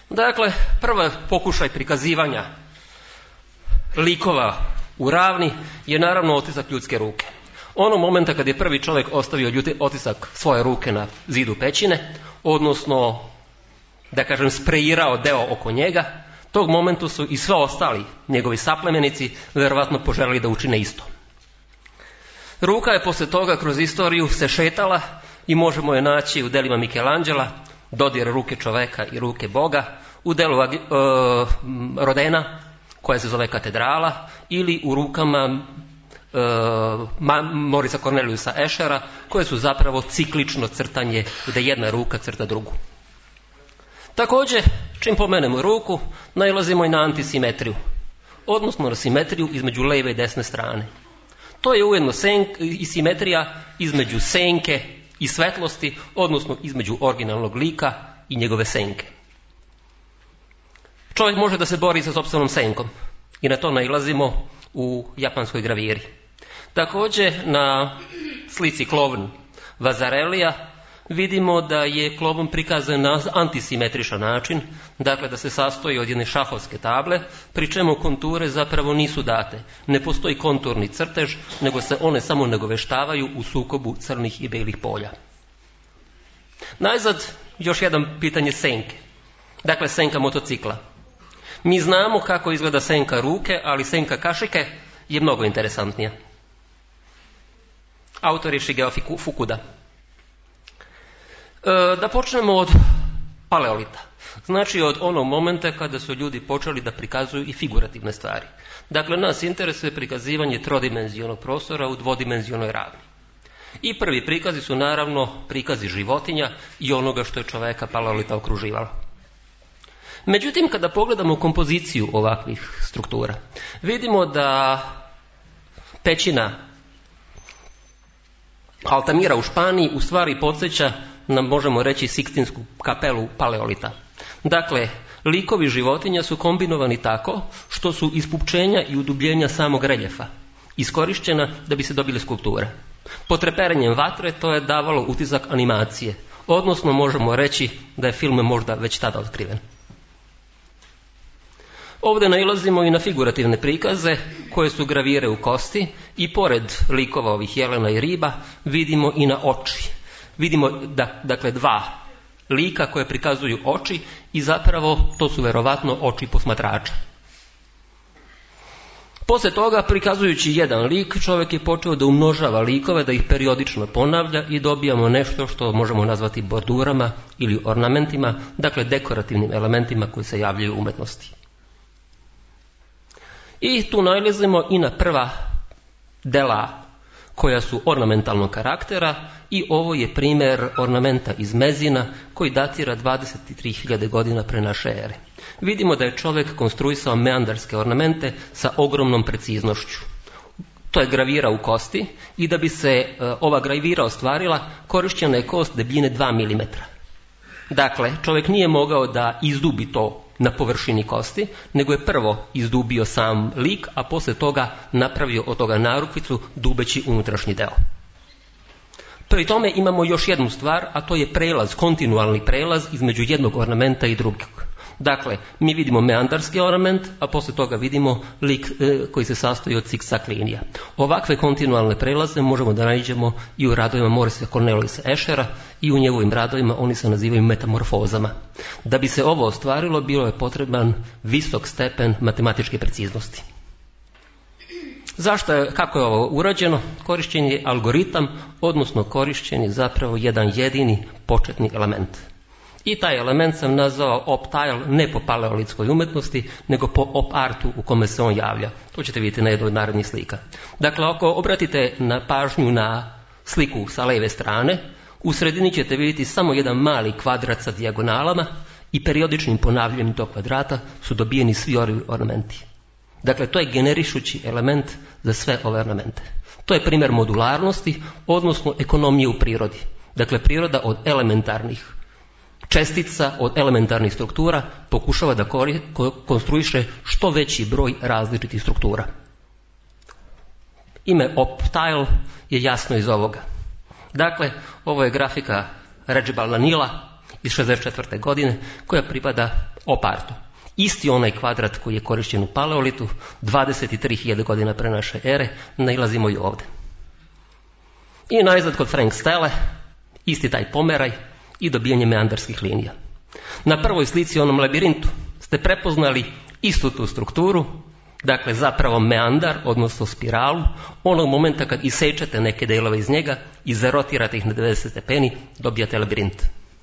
Dakle, prvi pokušaj prikazivanja likova u ravni je naravno otisak ljudske ruke. Onog momenta kad je prvi čovjek ostavio otisak svoje ruke na zidu pećine, odnosno, da kažem, spreirao deo oko njega, tog momentu su i sve ostali njegovi saplemenici vjerovatno poželili da učine isto. Ruka je poslije toga kroz istoriju se šetala i možemo je naći u delima Michelangela, dodir ruke čoveka i ruke Boga, u delu Rodena, koja se zove Katedrala, ili u rukama Morisa Corneliusa Eschera, koje su zapravo ciklično crtanje gdje jedna ruka crta drugu. Također, čim pomenemo ruku, nailazimo i na antisimetriju, odnosno na simetriju između lijeve i desne strane. To je ujedno i simetrija između senke i svetlosti, odnosno između originalnog lika i njegove senke. Čovjek može da se bori sa sopstvenom senkom i na to nailazimo u japanskoj graviri. Također na slici Klovn Vazarelija vidimo da je Klovn prikazan na antisimetričan način, dakle da se sastoji od jedne šahovske table, pri čemu konture zapravo nisu date. Ne postoji konturni crtež, nego se one samo nagoveštavaju u sukobu crnih i belih polja. Najzad još jedan pitanje senke. Dakle, senka motocikla. Mi znamo kako izgleda senka ruke, ali senka kašike je mnogo interesantnija. Autor je Shigeo Fukuda. Da počnemo od paleolita. Znači od onog momenta kada su ljudi počeli da prikazuju i figurativne stvari. Dakle, nas interesuje prikazivanje trodimenzionog prostora u dvodimenzionoj ravni. I prvi prikazi su naravno prikazi životinja i onoga što je čoveka paleolita okruživalo. Međutim, kada pogledamo kompoziciju ovakvih struktura, vidimo da pećina Altamira u Španiji u stvari podsjeća na, možemo reći, Sikstinsku kapelu paleolita. Dakle, likovi životinja su kombinovani tako što su ispupčenja i udubljenja samog reljefa iskorištena da bi se dobile skulpture. Potreperenjem vatre to je davalo utisak animacije, odnosno možemo reći da je film možda već tada otkriven. Ovdje nailazimo i na figurativne prikaze koje su gravire u kosti i pored likova ovih jelena i riba vidimo i na oči. Vidimo dakle dva lika koje prikazuju oči i zapravo to su verovatno oči posmatrača. Poslije toga, prikazujući jedan lik, čovjek je počeo da umnožava likove, da ih periodično ponavlja i dobijamo nešto što možemo nazvati bordurama ili ornamentima, dakle dekorativnim elementima koji se javljaju u umetnosti. I tu nailazimo i na prva dela koja su ornamentalnog karaktera i ovo je primjer ornamenta iz Mezina koji datira 23.000 godina pre naše ere. Vidimo da je čovjek konstruisao meandarske ornamente sa ogromnom preciznošću. To je gravira u kosti i da bi se ova gravira ostvarila korišćena je kost debljine 2 mm. Dakle, čovjek nije mogao da izdubi to na površini kosti, nego je prvo izdubio sam lik, a poslije toga napravio od toga narukvicu dubeći unutrašnji deo. Pri tome imamo još jednu stvar, a to je prelaz, kontinualni prelaz između jednog ornamenta i drugog. Dakle, mi vidimo meandarski ornament, a poslije toga vidimo lik koji se sastoji od zigzag linija. Ovakve kontinualne prelaze možemo da nađemo i u radovima Morisa Corneliusa Eschera i u njegovim radovima oni se nazivaju metamorfozama. Da bi se ovo ostvarilo, bilo je potreban visok stepen matematičke preciznosti. Kako je ovo urađeno? Korišćen je algoritam, odnosno korišćen je zapravo jedan jedini početni element. I taj element sam nazvao op-tile ne po paleolitskoj umetnosti, nego po op-artu u kome se on javlja. To ćete vidjeti na jednoj od narednih slika. Dakle, ako obratite na pažnju na sliku sa leve strane, u sredini ćete vidjeti samo jedan mali kvadrat sa dijagonalama i periodičnim ponavljanjem tog kvadrata su dobijeni svi ovi ornamenti. Dakle, to je generišući element za sve ove ornamente. To je primjer modularnosti, odnosno ekonomije u prirodi. Dakle, priroda od elementarnih čestica, od elementarnih struktura pokušava da konstruiše što veći broj različitih struktura. Ime op-tile je jasno iz ovoga. Dakle, ovo je grafika Regibald Nila iz 1964. godine koja pripada Opartu. Isti onaj kvadrat koji je korišćen u paleolitu, 23.000 godina pre naše ere, nailazimo i ovdje. I najzad kod Frank Stele, isti taj pomeraj i dobijanje meandarskih linija. Na prvoj slici, onom labirintu, ste prepoznali istu tu strukturu, dakle zapravo meandar, odnosno spiralu, onog momenta kad isečete neke delove iz njega i zarotirate ih na 90 stepeni, dobijate labirint.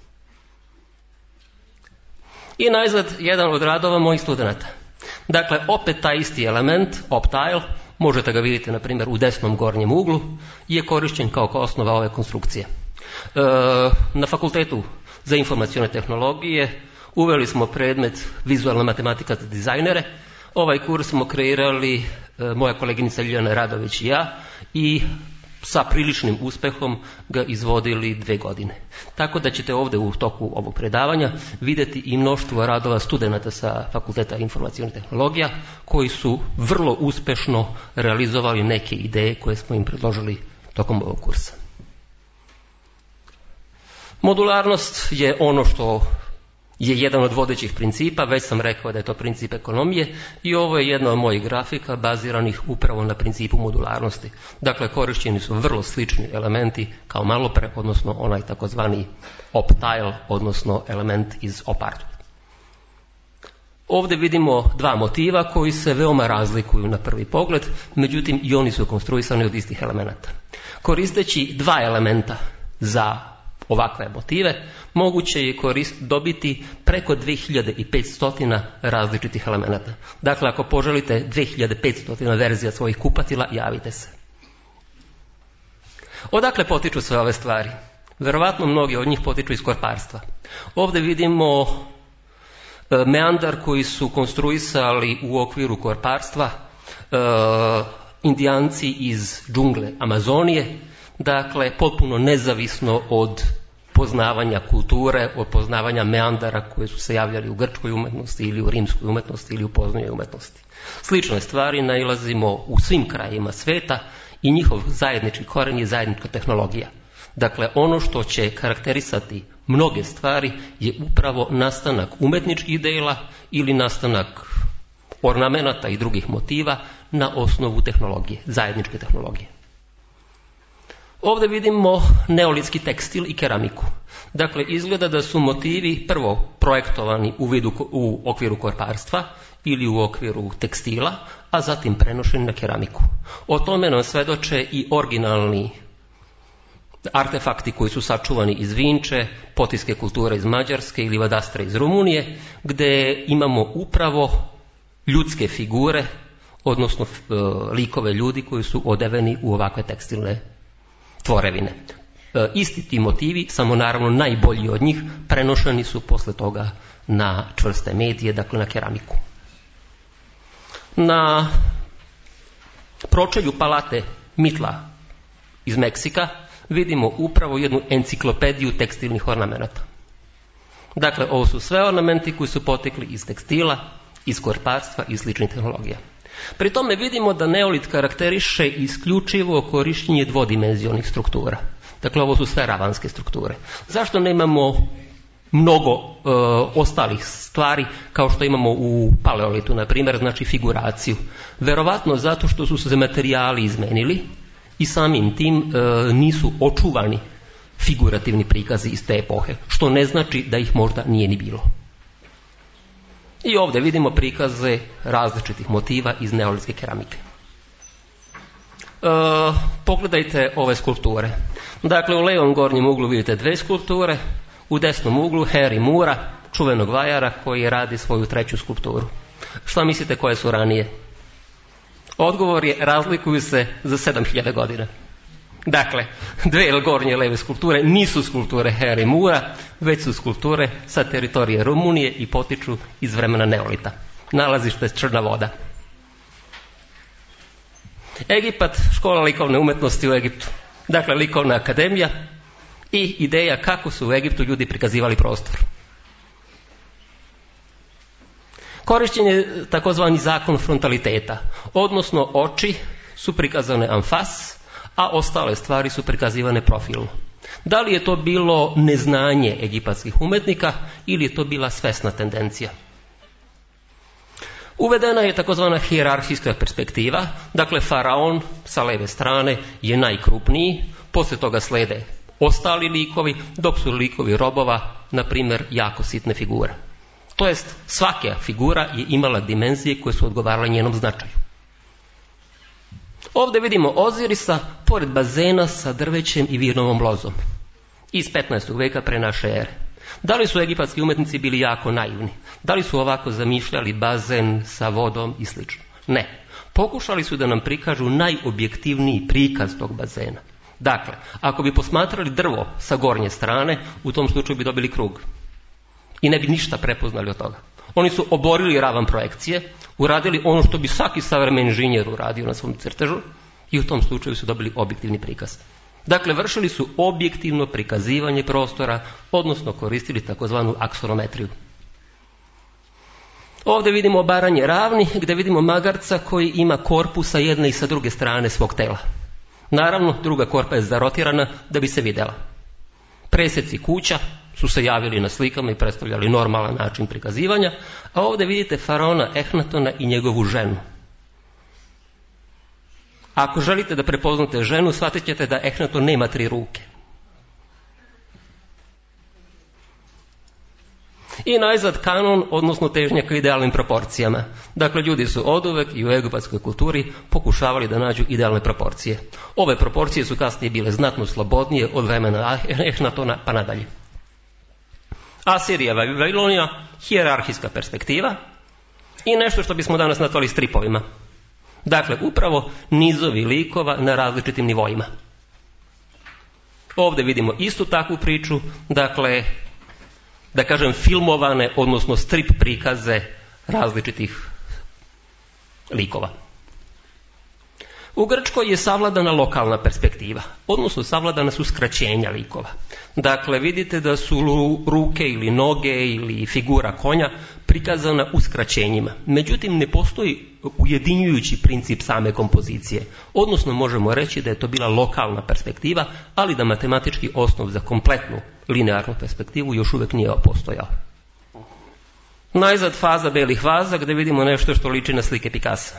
I najzad jedan od radova mojih studenata. Dakle, opet taj isti element, optile, možete ga vidjeti na primjer u desnom gornjem uglu, je korišćen kao osnova ove konstrukcije. Na Fakultetu za informacione tehnologije uveli smo predmet vizualna matematika za dizajnere. Ovaj kurs smo kreirali moja koleginica Ljiljana Radović i ja i sa priličnim uspehom ga izvodili 2 godine. Tako da ćete ovdje u toku ovog predavanja vidjeti i mnoštvo radova studenata sa Fakulteta informacijonih tehnologija koji su vrlo uspešno realizovali neke ideje koje smo im predložili tokom ovog kursa. Modularnost je ono što je jedan od vodećih principa, već sam rekao da je to princip ekonomije i ovo je jedna od mojih grafika baziranih upravo na principu modularnosti. Dakle, korišćeni su vrlo slični elementi kao malopre, odnosno onaj takozvani optile, odnosno element iz Opartu. Ovdje vidimo 2 motiva koji se veoma razlikuju na prvi pogled, međutim i oni su konstruisani od istih elemenata. Koristeći 2 elementa za ovakve motive, moguće je dobiti preko 2500 različitih elemenata. Dakle, ako poželite 2500 verzija svojih kupatila, javite se. Odakle potiču sve ove stvari? Verovatno mnogi od njih potiču iz korparstva. Ovdje vidimo meandar koji su konstruisali u okviru korparstva Indijanci iz džungle Amazonije, dakle potpuno nezavisno od poznavanja kulture, od poznavanja meandara koji su se javljali u grčkoj umetnosti ili u rimskoj umetnosti ili u poznoj umetnosti. Slične stvari nailazimo u svim krajima sveta i njihov zajednički koren je zajednička tehnologija. Dakle, ono što će karakterisati mnoge stvari je upravo nastanak umetničkih dela ili nastanak ornamenata i drugih motiva na osnovu tehnologije, zajedničke tehnologije. Ovdje vidimo neolitski tekstil i keramiku. Dakle, izgleda da su motivi prvo projektovani u okviru korparstva ili u okviru tekstila, a zatim prenošeni na keramiku. O tome nam svedoče i originalni artefakti koji su sačuvani iz Vinče, potiske kulture iz Mađarske ili vadastre iz Rumunije, gdje imamo upravo ljudske figure, odnosno likove ljudi koji su odeveni u ovakve tekstilne tvorevine. Isti ti motivi, samo naravno najbolji od njih, prenošeni su posle toga na čvrste medije, dakle na keramiku. Na pročelju palate Mitla iz Meksika vidimo upravo jednu enciklopediju tekstilnih ornamenata. Dakle, ovo su sve ornamenti koji su potekli iz tekstila, iz korparstva i sličnih tehnologija. Pri tome vidimo da neolit karakteriše isključivo korištenje dvodimenzionalnih struktura. Dakle, ovo su sve ravanske strukture. Zašto nemamo mnogo ostalih stvari kao što imamo u paleolitu, na primjer, znači figuraciju? Verovatno zato što su se materijali izmenili i samim tim nisu očuvani figurativni prikazi iz te epohe, što ne znači da ih možda nije ni bilo. I ovdje vidimo prikaze različitih motiva iz neolitske keramike. Pogledajte ove skulpture. Dakle, u levom gornjem uglu vidite 2 skulpture, u desnom uglu Henry Moora, čuvenog vajara koji radi svoju 3. skulpturu. Šta mislite koje su ranije? Odgovor je, razlikuju se za 7000 godina. Dakle, 2 gornje leve skulpture nisu skulpture Henry Moora, već su skulpture sa teritorije Rumunije i potiču iz vremena neolita. Nalazište Crna voda. Egipat, škola likovne umetnosti u Egiptu. Dakle, likovna akademija i ideja kako su u Egiptu ljudi prikazivali prostor. Korišćen je takozvani zakon frontaliteta, odnosno oči su prikazane amfas, a ostale stvari su prikazivane profilno. Da li je to bilo neznanje egipatskih umetnika ili je to bila svesna tendencija? Uvedena je takozvana hijerarhijska perspektiva, dakle faraon sa leve strane je najkrupniji, poslije toga slede ostali likovi, dok su likovi robova, na primjer, jako sitne figure. To jest, svaka figura je imala dimenzije koje su odgovarale njenom značaju. Ovdje vidimo Ozirisa pored bazena sa drvećem i vinovom lozom iz 15. veka pre naše ere. Da li su egipatski umetnici bili jako naivni? Da li su ovako zamišljali bazen sa vodom i sl.? Ne. Pokušali su da nam prikažu najobjektivniji prikaz tog bazena. Dakle, ako bi posmatrali drvo sa gornje strane, u tom slučaju bi dobili krug. I ne bi ništa prepoznali od toga. Oni su oborili ravan projekcije, uradili ono što bi svaki savremeni inženjer uradio na svom crtežu i u tom slučaju su dobili objektivni prikaz. Dakle, vršili su objektivno prikazivanje prostora, odnosno koristili takozvanu aksonometriju. Ovdje vidimo obaranje ravni, gdje vidimo magarca koji ima korpu sa jedne i sa druge strane svog tela. Naravno, druga korpa je zarotirana da bi se vidjela. Presjeci kuća su se javili na slikama i predstavljali normalan način prikazivanja, a ovdje vidite faraona Ehnatona i njegovu ženu. Ako želite da prepoznate ženu, shvatit ćete da Ehnaton nema 3 ruke. I najzad kanon, odnosno težnja ka idealnim proporcijama. Dakle, ljudi su oduvek i u egipatskoj kulturi pokušavali da nađu idealne proporcije. Ove proporcije su kasnije bile znatno slobodnije od vremena Ehnatona pa nadalje. Asirija i Babilonija, hijerarhijska perspektiva i nešto što bismo danas nazvali stripovima. Dakle, upravo nizovi likova na različitim nivoima. Ovdje vidimo istu takvu priču, dakle, da kažem filmovane, odnosno strip prikaze različitih likova. U Grčkoj je savladana lokalna perspektiva, odnosno savladana su skraćenja likova. Dakle, vidite da su ruke ili noge ili figura konja prikazana u skraćenjima. Međutim, ne postoji ujedinjujući princip same kompozicije. Odnosno, možemo reći da je to bila lokalna perspektiva, ali da matematički osnov za kompletnu linearnu perspektivu još uvijek nije postojao. Najzad faza belih vaza, gdje vidimo nešto što liči na slike Picassa.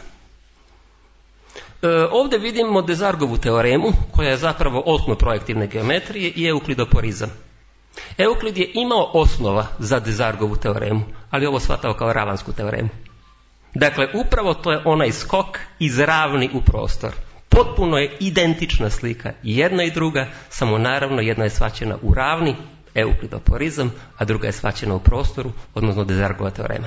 Ovdje vidimo Desargovu teoremu, koja je zapravo osnov projektivne geometrije i euklidoporizam. Euklid je imao osnova za Desargovu teoremu, ali ovo shvatao kao ravansku teoremu. Dakle, upravo to je onaj skok iz ravni u prostor. Potpuno je identična slika i jedna i druga, samo naravno jedna je shvaćena u ravni, euklidoporizam, a druga je shvaćena u prostoru, odnosno Desargova teorema.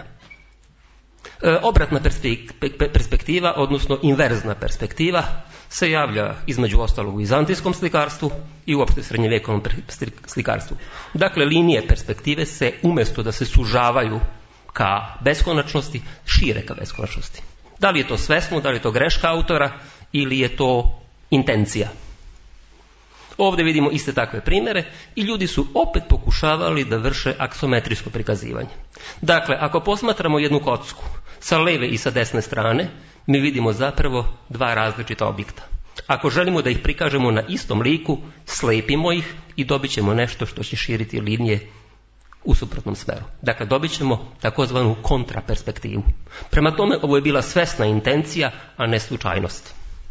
Obratna perspektiva, odnosno inverzna perspektiva, se javlja između ostalog u vizantijskom slikarstvu i uopšte srednjevjekovnom slikarstvu. Dakle, linije perspektive se umjesto da se sužavaju ka beskonačnosti, šire ka beskonačnosti. Da li je to svesno, da li je to greška autora ili je to intencija. Ovdje vidimo iste takve primjere i ljudi su opet pokušavali da vrše aksometrijsko prikazivanje. Dakle, ako posmatramo jednu kocku sa leve i sa desne strane, mi vidimo zapravo dva različita objekta. Ako želimo da ih prikažemo na istom liku, slepimo ih i dobit ćemo nešto što će širiti linije u suprotnom smeru. Dakle, dobit ćemo takozvanu kontraperspektivu. Prema tome, ovo je bila svesna intencija, a ne slučajnost.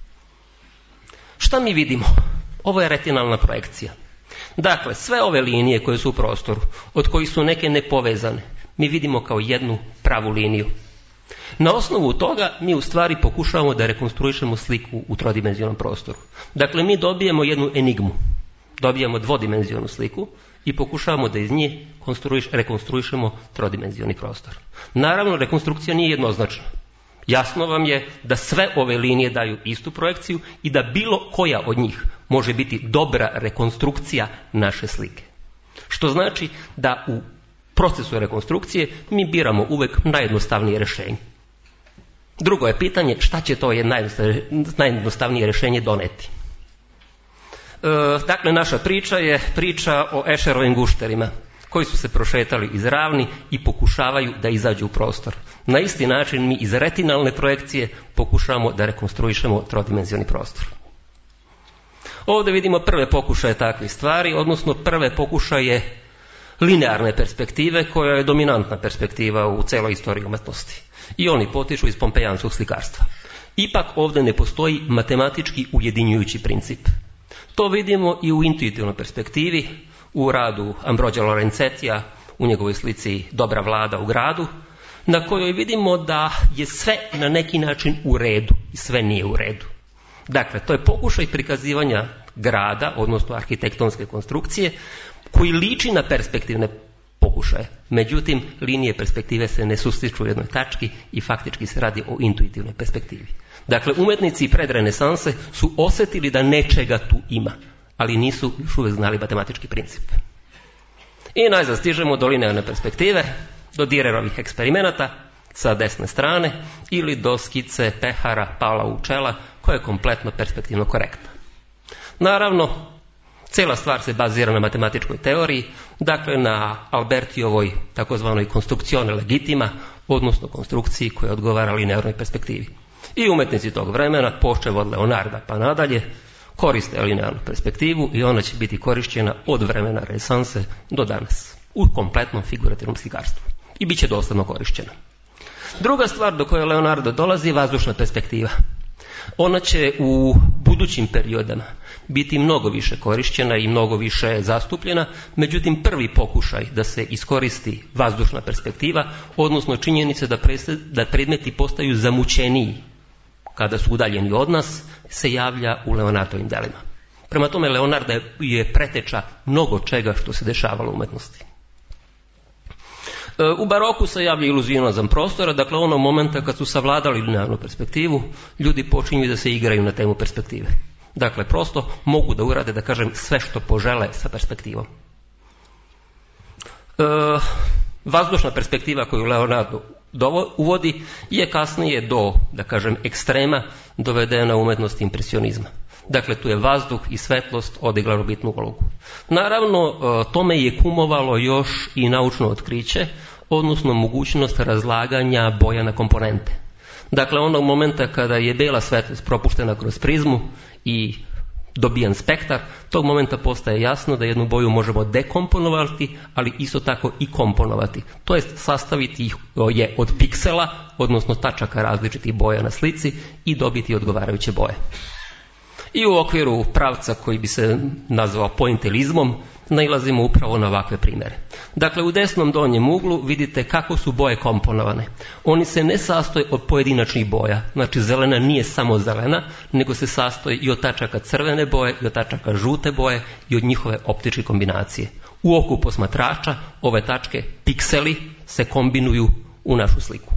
Šta mi vidimo? Ovo je retinalna projekcija. Dakle, sve ove linije koje su u prostoru, od kojih su neke nepovezane, mi vidimo kao jednu pravu liniju. Na osnovu toga mi u stvari pokušavamo da rekonstruišemo sliku u trodimenzionalnom prostoru. Dakle, mi dobijemo jednu enigmu. Dobijemo dvodimenzionalnu sliku i pokušavamo da iz nje rekonstruišemo trodimenzioni prostor. Naravno, rekonstrukcija nije jednoznačna. Jasno vam je da sve ove linije daju istu projekciju i da bilo koja od njih može biti dobra rekonstrukcija naše slike. Što znači da u procesu rekonstrukcije mi biramo uvijek najjednostavnije rješenje. Drugo je pitanje šta će to najjednostavnije rješenje doneti. Dakle, naša priča je priča o Escherovim gušterima koji su se prošetali iz ravni i pokušavaju da izađu u prostor. Na isti način mi iz retinalne projekcije pokušavamo da rekonstruišemo trodimenzioni prostor. Ovdje vidimo prve pokušaje takvih stvari, odnosno prve pokušaje linearne perspektive koja je dominantna perspektiva u celoj istoriji umetnosti. I oni potiču iz pompejanskog slikarstva. Ipak ovdje ne postoji matematički ujedinjujući princip. To vidimo i u intuitivnoj perspektivi, u radu Ambrogio Lorenzettija, u njegovoj slici Dobra vlada u gradu, na kojoj vidimo da je sve na neki način u redu i sve nije u redu. Dakle, to je pokušaj prikazivanja grada, odnosno arhitektonske konstrukcije, koji liči na perspektivne pokušaje. Međutim, linije perspektive se ne sustiču u jednoj tački i faktički se radi o intuitivnoj perspektivi. Dakle, umetnici predrenesanse su osjetili da nečega tu ima, ali nisu još uvijek znali matematički princip. I najzad stižemo do linearne perspektive, do Dürerovih eksperimenata sa desne strane ili do skice pehara Paula Ucella koja je kompletno perspektivno korektna. Naravno, cijela stvar se bazira na matematičkoj teoriji, dakle na Albertijovoj takozvanoj konstrukcione legitima, odnosno konstrukciji koja odgovara linearnoj perspektivi. I umetnici tog vremena, počev od Leonarda pa nadalje, koriste linearnu perspektivu i ona će biti korišćena od vremena renesanse do danas u kompletnom figurativnom slikarstvu. I bit će doslovno korišćena. Druga stvar do koje Leonardo dolazi je vazdušna perspektiva. Ona će u budućim periodama biti mnogo više korišćena i mnogo više zastupljena, međutim prvi pokušaj da se iskoristi vazdušna perspektiva, odnosno činjenica da predmeti postaju zamućeniji kada su udaljeni od nas, se javlja u Leonardovim delima. Prema tome, Leonardo je preteča mnogo čega što se dešavalo u umetnosti. U baroku se javlja iluzionizam prostora, dakle onog momenta kad su savladali linearnu perspektivu, ljudi počinju da se igraju na temu perspektive. Dakle, prosto mogu da urade, da kažem, sve što požele sa perspektivom. Vazdušna perspektiva koju Leonardo uvodi je kasnije do, da kažem, ekstrema dovedena umetnost impresionizma. Dakle, tu je vazduh i svetlost odigralo bitnu ulogu. Naravno, tome je kumovalo još i naučno otkriće, odnosno mogućnost razlaganja boja na komponente. Dakle, onog momenta kada je bela svetlost propuštena kroz prizmu i dobijan spektar, tog momenta postaje jasno da jednu boju možemo dekomponovati, ali isto tako i komponovati. To jest sastaviti ih je od piksela, odnosno tačaka različitih boja na slici i dobiti odgovarajuće boje. I u okviru pravca koji bi se nazvao pointilizmom nailazimo upravo na ovakve primjere. Dakle, u desnom donjem uglu vidite kako su boje komponovane. Oni se ne sastoje od pojedinačnih boja, znači zelena nije samo zelena, nego se sastoji i od tačaka crvene boje, i od tačaka žute boje, i od njihove optičke kombinacije. U oku posmatrača ove tačke, pikseli, se kombinuju u našu sliku.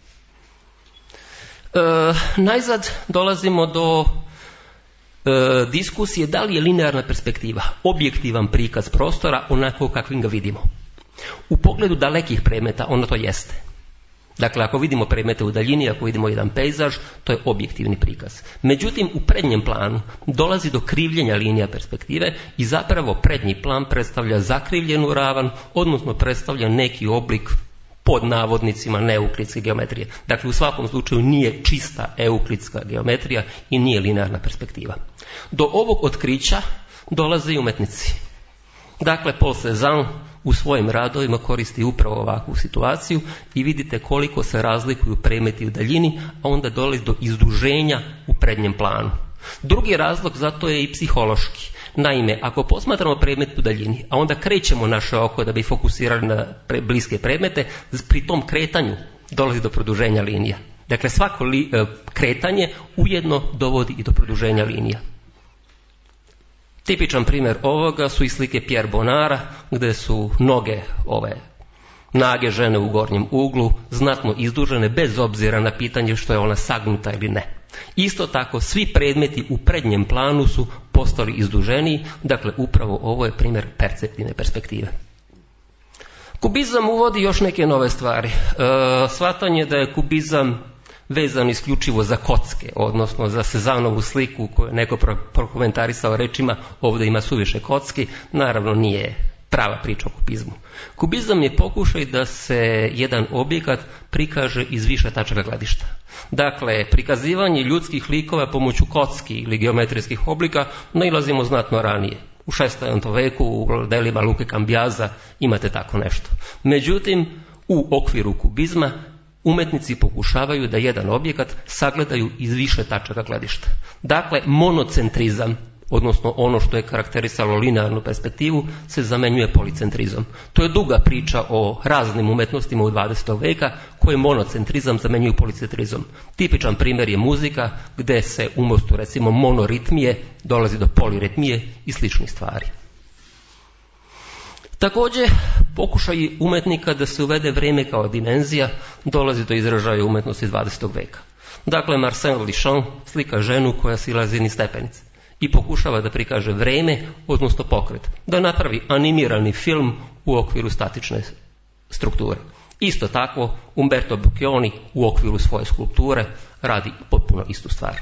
Najzad dolazimo do diskusije da li je linearna perspektiva objektivan prikaz prostora onako kakvim ga vidimo. U pogledu dalekih predmeta ona to jeste. Dakle, ako vidimo predmete u daljini, ako vidimo jedan pejzaž, to je objektivni prikaz. Međutim, u prednjem planu dolazi do krivljenja linija perspektive i zapravo prednji plan predstavlja zakrivljenu ravan, odnosno predstavlja neki oblik pod navodnicima neuklidske geometrije. Dakle, u svakom slučaju nije čista euklidska geometrija i nije linearna perspektiva. Do ovog otkrića dolaze i umetnici. Dakle, Paul Cézanne u svojim radovima koristi upravo ovakvu situaciju i vidite koliko se razlikuju predmeti u daljini, a onda dolazi do izduženja u prednjem planu. Drugi razlog za to je i psihološki. Naime, ako posmatramo predmet u daljini, a onda krećemo naše oko da bi fokusirali na bliske predmete, pri tom kretanju dolazi do produženja linija. Dakle, svako kretanje ujedno dovodi i do produženja linija. Tipičan primjer ovoga su i slike Pierre Bonnara, gdje su noge ove nage žene u gornjem uglu znatno izdužene bez obzira na pitanje što je ona sagnuta ili ne. Isto tako, svi predmeti u prednjem planu su postali izduženiji, dakle upravo ovo je primjer perceptivne perspektive. Kubizam uvodi još neke nove stvari. Shvatanje da je kubizam vezan isključivo za kocke, odnosno za Cézannovu sliku koju je neko prokomentarisao rečima ovdje ima suviše kocki, naravno nije prava priča o kubizmu. Kubizam je pokušaj da se jedan objekat prikaže iz više tačaka gledišta. Dakle, prikazivanje ljudskih likova pomoću kocki ili geometrijskih oblika nailazimo znatno ranije. U 16. veku u delima Luke Cambiasa imate tako nešto. Međutim, u okviru kubizma umetnici pokušavaju da jedan objekat sagledaju iz više tačaka gledišta. Dakle, monocentrizam, odnosno ono što je karakterisalo linearnu perspektivu, se zamenjuje policentrizam. To je duga priča o raznim umetnostima u 20. veka koje monocentrizam zamenjuju policentrizam. Tipičan primjer je muzika gdje se umjesto recimo monoritmije dolazi do poliritmije i sličnih stvari. Također, pokušaj umetnika da se uvede vrijeme kao dimenzija dolazi do izražaja umetnosti 20. veka. Dakle, Marcel Duchamp slika ženu koja silazi niz stepenice i pokušava da prikaže vrijeme, odnosno pokret, da napravi animirani film u okviru statične strukture. Isto tako, Umberto Boccioni u okviru svoje skulpture radi potpuno istu stvar.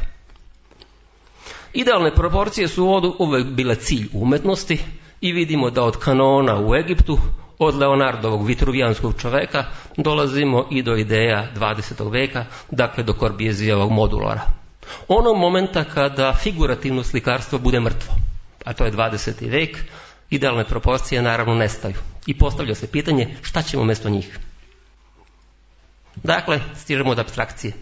Idealne proporcije su uvijek bile cilj umetnosti i vidimo da od kanona u Egiptu, od Leonardovog vitruvijanskog čoveka, dolazimo i do ideja 20. veka, dakle do Corbusijerovog modulara. Onog momenta kada figurativno slikarstvo bude mrtvo, a to je 20. vek, idealne proporcije naravno nestaju. I postavlja se pitanje šta ćemo umjesto njih. Dakle, stižemo do apstrakcije.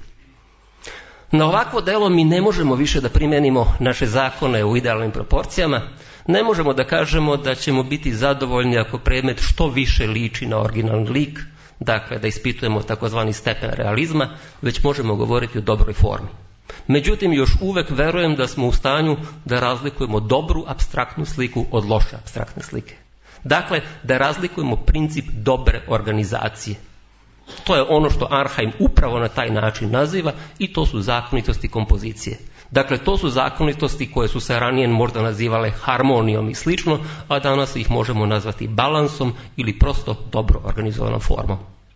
Na ovakvo delo mi ne možemo više da primenimo naše zakone u idealnim proporcijama, ne možemo da kažemo da ćemo biti zadovoljni ako predmet što više liči na originalni lik, dakle da ispitujemo takozvani stepen realizma, već možemo govoriti o dobroj formi. Međutim, još uvek verujem da smo u stanju da razlikujemo dobru apstraktnu sliku od loše apstraktne slike. Dakle, da razlikujemo princip dobre organizacije. To je ono što Arnheim upravo na taj način naziva i to su zakonitosti kompozicije. Dakle, to su zakonitosti koje su se ranije možda nazivale harmonijom i slično, a danas ih možemo nazvati balansom ili prosto dobro organizovanom formom.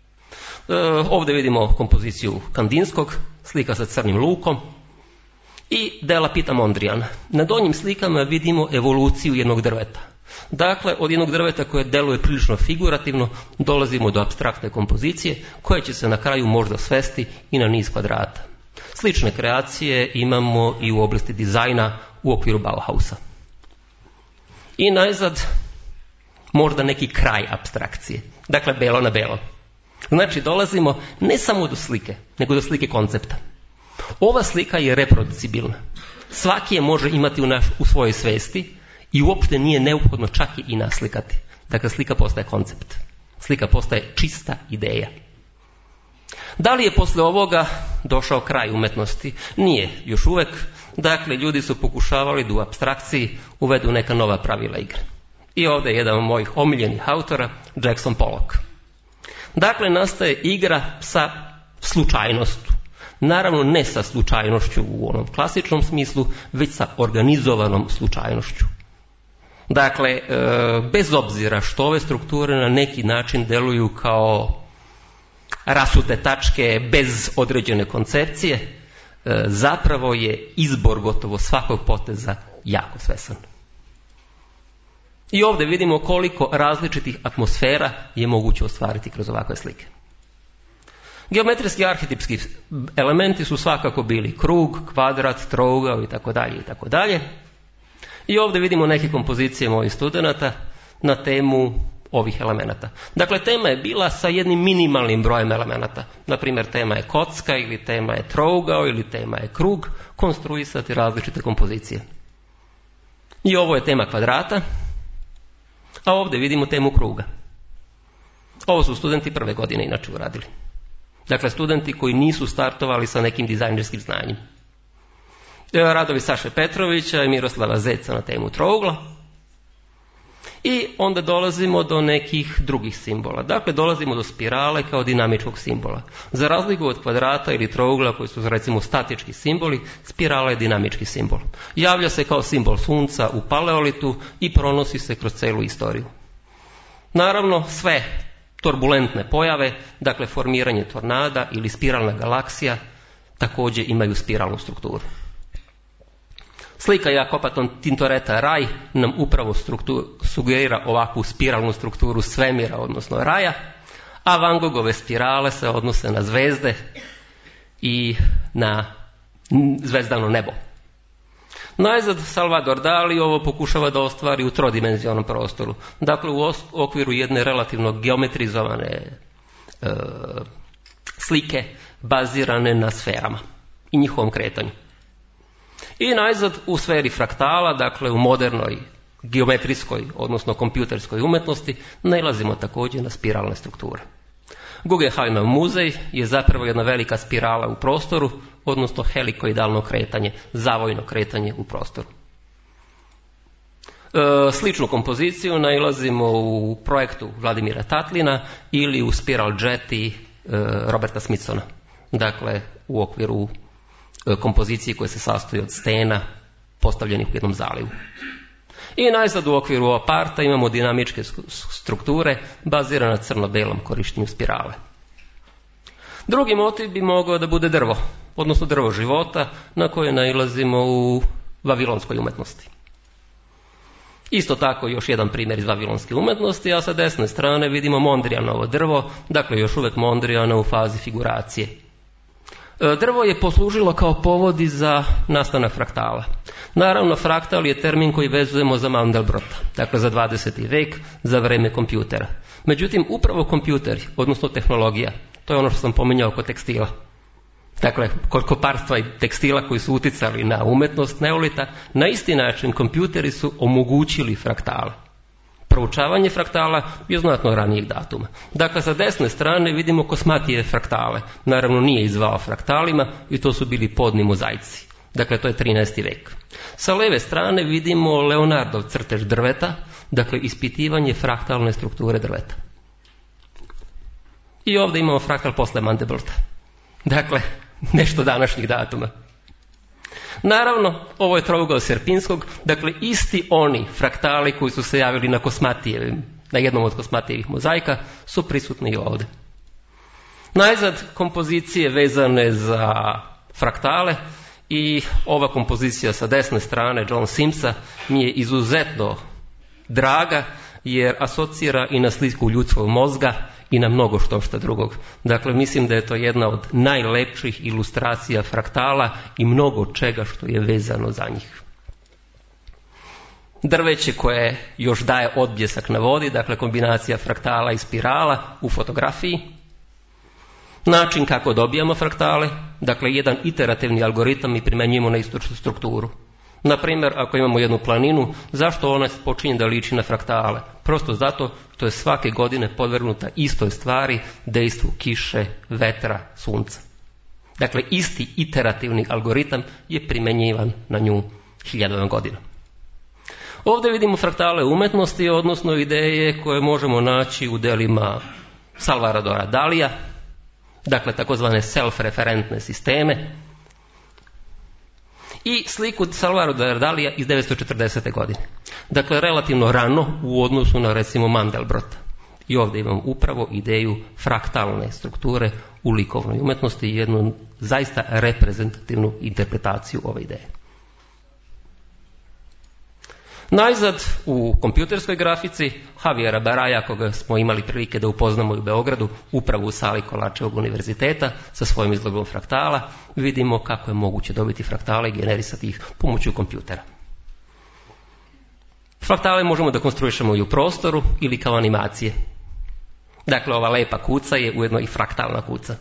Ovdje vidimo kompoziciju Kandinskog, slika sa crnim lukom i dela Pita Mondriana. Na donjim slikama vidimo evoluciju jednog drveta. Dakle, od jednog drveta koje deluje prilično figurativno dolazimo do apstraktne kompozicije koja će se na kraju možda svesti i na niz kvadrata. Slične kreacije imamo i u oblasti dizajna u okviru Bauhausa. I najzad možda neki kraj apstrakcije. Dakle, belo na belo. Znači, dolazimo ne samo do slike, nego do slike koncepta. Ova slika je reproducibilna. Svaki je može imati u svojoj svesti i uopšte nije neophodno čak i naslikati. Dakle, slika postaje koncept. Slika postaje čista ideja. Da li je posle ovoga došao kraj umetnosti? Nije, još uvek. Dakle, ljudi su pokušavali da u apstrakciji uvedu neka nova pravila igre. I ovdje je jedan od mojih omiljenih autora, Jackson Pollock. Dakle, nastaje igra sa slučajnošću. Naravno, ne sa slučajnošću u onom klasičnom smislu, već sa organizovanom slučajnošću. Dakle, bez obzira što ove strukture na neki način deluju kao rasute tačke bez određene koncepcije, zapravo je izbor gotovo svakog poteza jako svesan. I ovdje vidimo koliko različitih atmosfera je moguće ostvariti kroz ovakve slike. Geometrijski arhetipski elementi su svakako bili krug, kvadrat, trougao itd. itd. I ovdje vidimo neke kompozicije mojih studenata na temu ovih elemenata. Dakle, tema je bila sa jednim minimalnim brojem elemenata. Naprimjer, tema je kocka ili tema je trougao ili tema je krug, konstruisati različite kompozicije. I ovo je tema kvadrata, a ovdje vidimo temu kruga. Ovo su studenti prve godine inače uradili. Dakle, studenti koji nisu startovali sa nekim dizajnerskim znanjem. Radovi Saše Petrovića i Miroslava Zeca na temu trougla. I onda dolazimo do nekih drugih simbola. Dakle, dolazimo do spirale kao dinamičkog simbola. Za razliku od kvadrata ili trougla koji su recimo statički simboli, spirala je dinamički simbol. Javlja se kao simbol sunca u paleolitu i pronosi se kroz celu istoriju. Naravno, sve turbulentne pojave, dakle formiranje tornada ili spiralna galaksija, također imaju spiralnu strukturu. Slika Jacopa Tintoretta Raj nam upravo sugerira ovakvu spiralnu strukturu svemira, odnosno raja, a Van Gogove spirale se odnose na zvezde i na zvezdano nebo. Najzad Salvador Dali ovo pokušava da ostvari u trodimenzionalnom prostoru. Dakle, u okviru jedne relativno geometrizovane slike bazirane na sferama i njihovom kretanju. I najzad u sferi fraktala, dakle u modernoj geometrijskoj, odnosno kompjuterskoj umetnosti, nailazimo također na spiralne strukture. Guggenheimov muzej je zapravo jedna velika spirala u prostoru, odnosno helikoidalno kretanje, zavojno kretanje u prostoru. Sličnu kompoziciju nailazimo u projektu Vladimira Tatlina ili u Spiral Jeti Roberta Smithsona. Dakle, u okviru kompozicije koje se sastoji od stena postavljenih u jednom zalivu. I najzad u okviru aparta imamo dinamičke strukture bazirane na crno-belom korištenju spirale. Drugi motiv bi mogao da bude drvo, odnosno drvo života na koje nailazimo u vavilonskoj umetnosti. Isto tako još jedan primjer iz vavilonske umetnosti, a sa desne strane vidimo Mondrianovo drvo, dakle još uvijek Mondriana u fazi figuracije. Drvo je poslužilo kao povodi za nastanak fraktala. Naravno, fraktal je termin koji vezujemo za Mandelbrota, dakle za 20. vek, za vreme kompjutera. Međutim, upravo kompjuteri, odnosno tehnologija, to je ono što sam pominjao kod tekstila. Dakle, kod koparstva i tekstila koji su uticali na umetnost neolita, na isti način kompjuteri su omogućili fraktale. Proučavanje fraktala je znatno ranijeg datuma. Dakle, sa desne strane vidimo kosmatije fraktale. Naravno, nije izvao fraktalima i to su bili podni mozaici. Dakle, to je 13. vek. Sa leve strane vidimo Leonardov crtež drveta, dakle, ispitivanje fraktalne strukture drveta. I ovdje imamo fraktal posle Mandelbrota. Dakle, nešto današnjih datuma. Naravno, ovo je trougao Sierpinskog, dakle isti oni fraktali koji su se javili na jednom od Kosmatijevih mozaika su prisutni i ovdje. Najzad kompozicije vezane za fraktale i ova kompozicija sa desne strane John Simsa mi je izuzetno draga jer asocira i na sliku ljudskog mozga i na mnogo što drugog. Dakle, mislim da je to jedna od najlepših ilustracija fraktala i mnogo čega što je vezano za njih. Drveće koje još daje odbljesak na vodi, dakle kombinacija fraktala i spirala u fotografiji. Način kako dobijamo fraktale, dakle jedan iterativni algoritam mi primjenjujemo na istu strukturu. Na primjer, ako imamo jednu planinu, zašto ona počinje da liči na fraktale? Prosto zato što je svake godine podvrgnuta istoj stvari, dejstvu kiše, vetra, sunca. Dakle, isti iterativni algoritam je primjenjivan na nju 1000 godina. Ovdje vidimo fraktale umetnosti, odnosno ideje koje možemo naći u delima Salvadora Dalija, dakle takozvane self-referentne sisteme, i sliku Salvadora Dalija iz 1940. godine. Dakle, relativno rano u odnosu na recimo Mandelbrota. I ovdje imam upravo ideju fraktalne strukture u likovnoj umetnosti i jednu zaista reprezentativnu interpretaciju ove ideje. Najzad u kompjuterskoj grafici Javiera Baraja, koga smo imali prilike da upoznamo u Beogradu, upravo u sali Kolačevog univerziteta sa svojim izlogom fraktala, vidimo kako je moguće dobiti fraktale i generisati ih pomoću kompjutera. Fraktale možemo da konstruišemo i u prostoru ili kao animacije. Dakle, ova lepa kuca je ujedno i fraktalna kuca.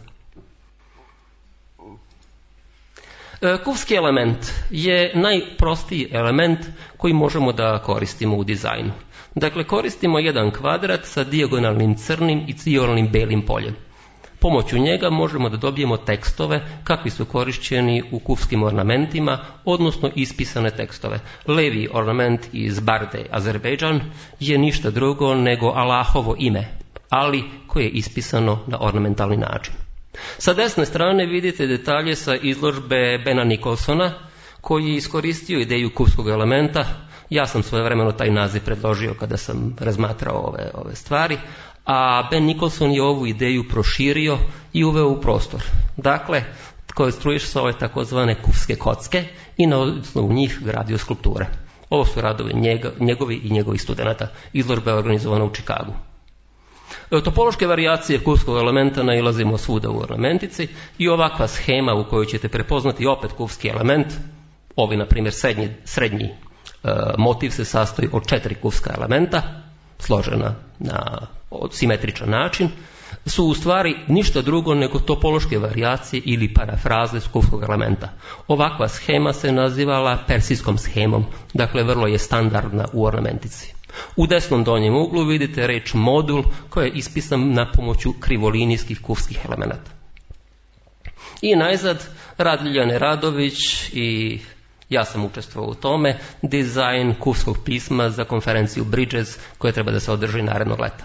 Kufski element je najprostiji element koji možemo da koristimo u dizajnu. Dakle, koristimo jedan kvadrat sa dijagonalnim crnim i dijagonalnim belim poljem. Pomoću njega možemo da dobijemo tekstove kakvi su korišćeni u kufskim ornamentima, odnosno ispisane tekstove. Levi ornament iz Barde, Azerbejdžan, je ništa drugo nego Allahovo ime, Ali, koje je ispisano na ornamentalni način. Sa desne strane vidite detalje sa izložbe Bena Nicholsona, koji je iskoristio ideju kufskog elementa. Ja sam svojevremeno taj naziv predložio kada sam razmatrao ove stvari, a Ben Nicholson je ovu ideju proširio i uveo u prostor. Dakle, konstruisao je takozvane kufske kocke i na osnovu njih gradio skulpture. Ovo su radovi njegovi i njegovih studenata. Izložba je organizovana u Čikagu. Topološke varijacije kufskog elementa nailazimo svuda u ornamentici i ovakva schema u kojoj ćete prepoznati opet kufski element, Ovi, na primjer, srednji motiv se sastoji od 4 kufska elementa, složena na simetričan način, su u stvari ništa drugo nego topološke varijacije ili parafraze kufskog elementa. Ovakva shema se nazivala persijskom shemom, dakle vrlo je standardna u ornamentici. U desnom donjem uglu vidite reč modul koja je ispisan na pomoću krivolinijskih kufskih elemenata. I najzad rad Ljiljane Radović i ja sam učestvovao u tome, dizajn kufskog pisma za konferenciju Bridges koja treba da se održi narednog leta.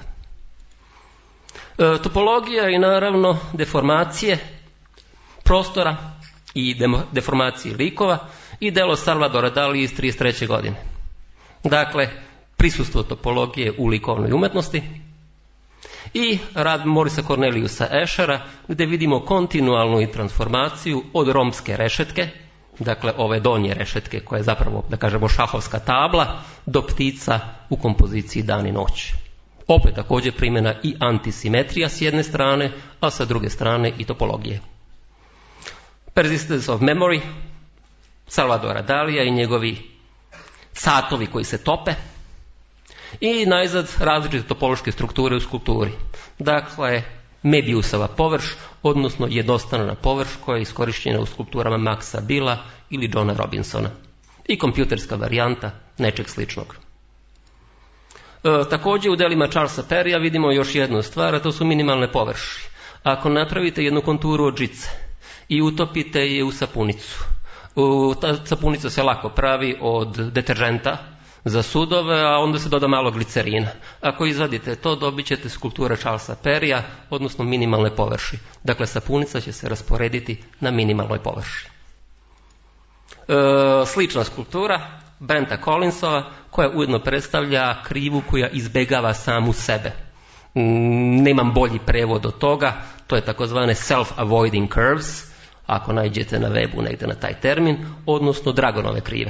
Topologija i naravno deformacije prostora i deformacije likova i delo Salvadora Dali iz 1933. godine. Dakle, prisustvo topologije u likovnoj umetnosti i rad Morisa Corneliusa Eschera gdje vidimo kontinualnu i transformaciju od romske rešetke, dakle ove donje rešetke koja je zapravo, da kažemo, šahovska tabla, do ptica u kompoziciji dan i noć. Opet također primjena i antisimetrija s jedne strane, a sa druge strane i topologije. Persistence of Memory, Salvadora Dalija i njegovi satovi koji se tope. I najzad različite topološke strukture u skulpturi. Dakle, Mebiusova površ, odnosno jednostrana površ koja je iskorištena u skulpturama Maxa Billa ili Johna Robinsona. I kompjuterska varijanta nečeg sličnog. Također u delima Charlesa Perrya vidimo još jednu stvar, a to su minimalne površi. Ako napravite jednu konturu od žice i utopite je u sapunicu, ta sapunica se lako pravi od deterženta za sudove, a onda se doda malo glicerina. Ako izvadite to, dobit ćete skulpture Charlesa Perrya, odnosno minimalne površi. Dakle, sapunica će se rasporediti na minimalnoj površi. Slična skulptura Brenta Collinsova, koja ujedno predstavlja krivu koja izbegava samu sebe. Nemam bolji prevod od toga, to je takozvane self-avoiding curves, ako nađete na webu negdje na taj termin, odnosno Dragonove krive.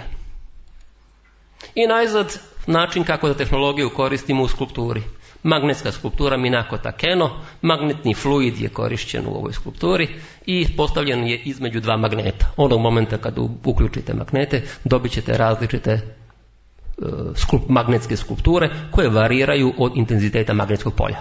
I najzad, način kako da tehnologiju koristimo u skulpturi. Magnetska skulptura Minako Takeno, magnetni fluid je korišćen u ovoj skulpturi i postavljen je između dva magneta. Onog momenta kad uključite magnete, dobit ćete različite magnetske skulpture koje variraju od intenziteta magnetskog polja.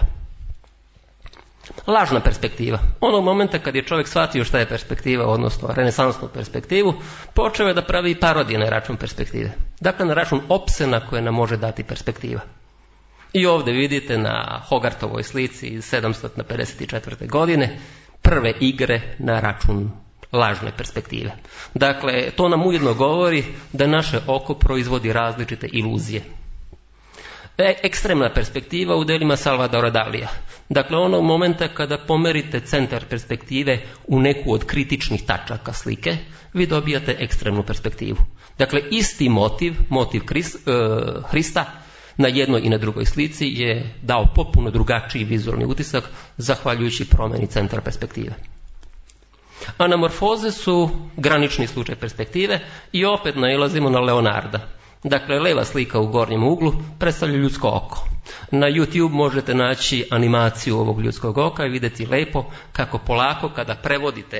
Lažna perspektiva. Onog momenta kad je čovjek shvatio šta je perspektiva, odnosno renesansnu perspektivu, počeo je da pravi parodije na račun perspektive. Dakle, na račun opsena koje nam može dati perspektiva. I ovdje vidite na Hogartovoj slici iz 754. godine prve igre na račun lažne perspektive. Dakle, to nam ujedno govori da naše oko proizvodi različite iluzije. Ekstremna perspektiva u delima Salvadora Dalija. Dakle, onog momenta kada pomerite centar perspektive u neku od kritičnih tačaka slike, vi dobijate ekstremnu perspektivu. Dakle, isti motiv Hrista na jednoj i na drugoj slici je dao potpuno drugačiji vizualni utisak zahvaljujući promjeni centra perspektive. Anamorfoze su granični slučaj perspektive i opet nailazimo na Leonarda. Dakle, leva slika u gornjem uglu predstavlja ljudsko oko. Na YouTube možete naći animaciju ovog ljudskog oka i vidjeti lepo kako polako kada prevodite